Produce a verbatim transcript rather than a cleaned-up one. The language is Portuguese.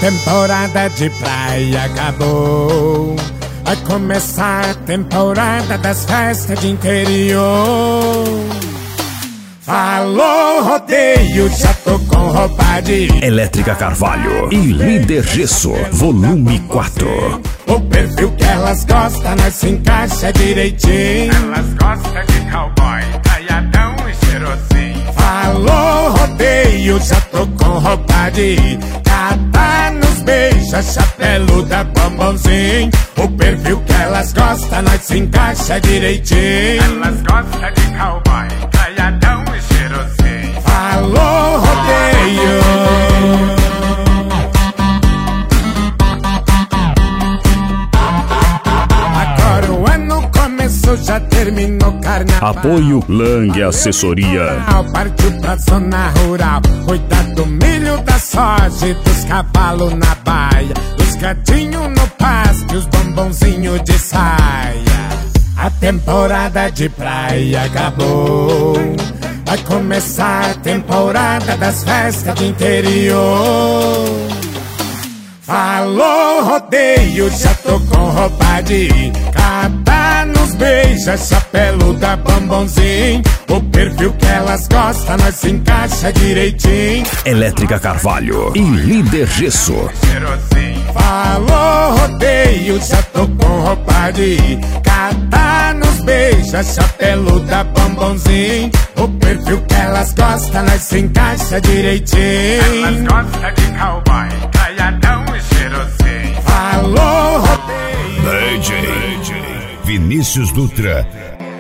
temporada de praia acabou. Vai começar a temporada das festas de interior. Falou rodeio, já tô com roupa de Elétrica Carvalho e Líder Gesso, volume quatro. O perfil que elas gostam, nós se encaixa direitinho. Elas gostam de cowboy, caiadão e cheirosinho. Falou rodeio, já tô com roupa de catar nos beija, chapeluda, bombonzinho. O perfil que elas gostam, nós se encaixa direitinho. Elas gostam de cowboy, caiadão e cheirosinho. Falou rodeio. Agora o ano começou, já terminou carnaval. Apoio Lang Assessoria. Partiu pra zona rural, cuidar do milho, da soja e dos cavalos na baia, dos gatinhos no pasto e os bombonzinhos de saia. A temporada de praia acabou. Vai começar a temporada das festas de interior. Falou rodeio, já tô com roupa de catar nos beija, chapeluda, bombonzinho. O perfil que elas gostam, nós se encaixa direitinho. Elétrica Carvalho e Líder Gesso. Cheirosinho. Falou rodeio, já tô com roupa de catar nos beija, chapeluda, bombonzinho. O perfil que elas gostam, nós se encaixa direitinho. Elas gostam de cowboy, caiadão e cheirosinho. Falou rodeio. D J Vinícius Dutra